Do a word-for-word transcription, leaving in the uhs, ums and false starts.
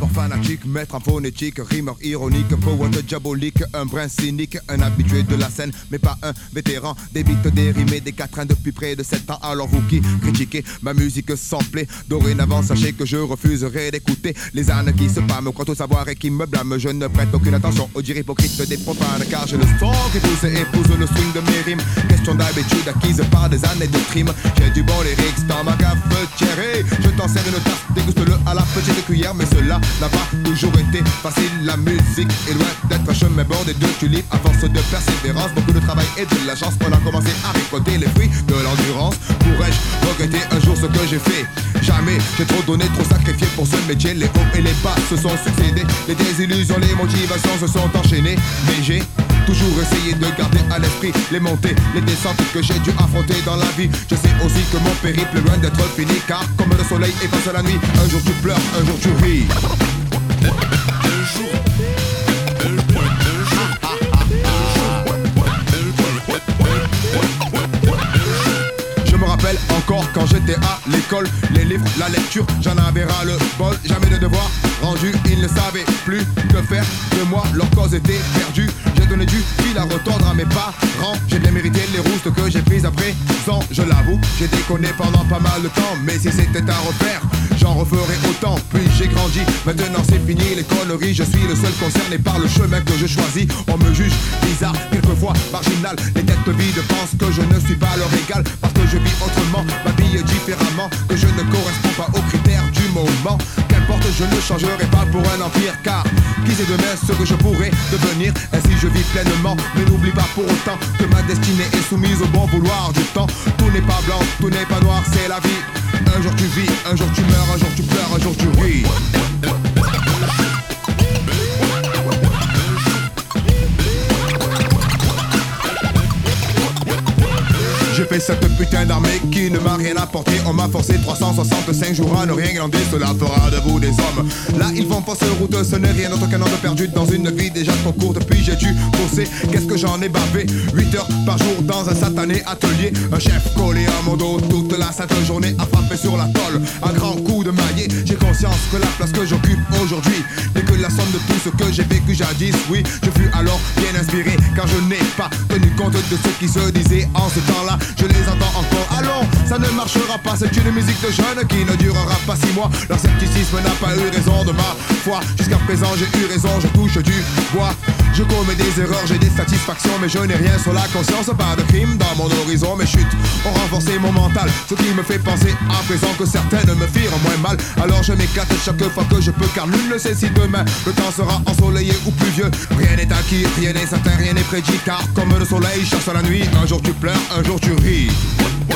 Rappeur fanatique, maître en phonétique, rimeur ironique, poète diabolique, un brin cynique, un habitué de la scène, mais pas un vétéran. Des beats dérimés, des quatrains depuis près de sept ans. Alors vous qui critiquez ma musique samplée, dorénavant sachez que je refuserai d'écouter les ânes qui se pâment, quant au savoir et qui me blâment. Je ne prête aucune attention aux dires hypocrites des profanes, car j'ai le son qui pousse et épouse le swing de mes rimes. Question d'habitude acquise par des années de crime. J'ai du bon lyrics dans ma cafetière. Je t'en sers une tasse, déguste-le à la petite cuillère. Mais cela n'a pas toujours été facile. La musique est loin d'être un chemin bordé de tulipes. À force de persévérance, beaucoup de travail et de la chance, on a commencé à récolter les fruits de l'endurance. Pourrais-je regretter un jour ce que j'ai fait? Jamais, j'ai trop donné, trop sacrifié pour ce métier. Les hauts et les bas se sont succédés, les désillusions, les motivations se sont enchaînées. Mais j'ai toujours essayé de garder à l'esprit les montées, les descentes que j'ai dû affronter dans la vie. Je sais aussi que mon périple est loin d'être fini, car comme le soleil efface la nuit, un jour tu pleures, un jour tu ris. Un jour, je me rappelle encore quand j'étais à l'école, les livres, la lecture, j'en avais ras le bol. Jamais de devoir rendu, ils ne savaient plus que faire de moi, leur cause était perdue. J'ai donné du fil à retordre à mes parents, j'ai bien mérité les roustes que j'ai prises après sans, je l'avoue, j'ai déconné pendant pas mal de temps. Mais si c'était à refaire, j'en referai autant. Puis j'ai grandi, maintenant c'est fini les conneries. Je suis le seul concerné par le chemin que je choisis. On me juge bizarre, quelquefois marginal. Les têtes vides pensent que je ne suis pas leur égal, parce que je vis autrement, m'habille différemment, que je ne corresponds pas aux critères du moment. Qu'importe, je ne changerai pas pour un empire, car qui sait demain ce que je pourrais devenir. Ainsi je vis pleinement, mais n'oublie pas pour autant que ma destinée est soumise au bon vouloir du temps. Tout n'est pas blanc, tout n'est pas noir, c'est la vie. Un jour tu vis, un jour tu meurs, un jour tu pleures, un jour tu ris. J'ai fait cette putain d'armée qui ne m'a rien apporté. On m'a forcé trois cent soixante-cinq jours à ne rien glander. Cela fera de vous des hommes. Là ils font fausse route, ce n'est rien d'autre qu'un an de perdu dans une vie déjà trop courte. Puis j'ai dû bosser, qu'est-ce que j'en ai bavé. Huit heures par jour dans un satané atelier. Un chef collé à mon dos toute la sainte journée à frapper sur la tôle. Un grand coup de maillet. J'ai conscience que la place que j'occupe aujourd'hui n'est que la somme de tout ce que j'ai vécu jadis. Oui, je fus alors bien inspiré, car je n'ai pas tenu compte de ce qui se disait en ce temps-là. Je les entends encore, allons, ça ne marchera pas. C'est une musique de jeunes qui ne durera pas six mois. Leur scepticisme n'a pas eu raison de ma foi. Jusqu'à présent j'ai eu raison, je touche du bois. Je commets des erreurs, j'ai des satisfactions, mais je n'ai rien sur la conscience. Pas de crime dans mon horizon, mes chutes ont renforcé mon mental, ce qui me fait penser à présent que certaines me firent moins mal. Alors je m'éclate chaque fois que je peux, car nul ne sait si demain le temps sera ensoleillé ou pluvieux. Rien n'est acquis, rien n'est certain, rien n'est prédit, car comme le soleil chasse la nuit, un jour tu pleures, un jour tu ris.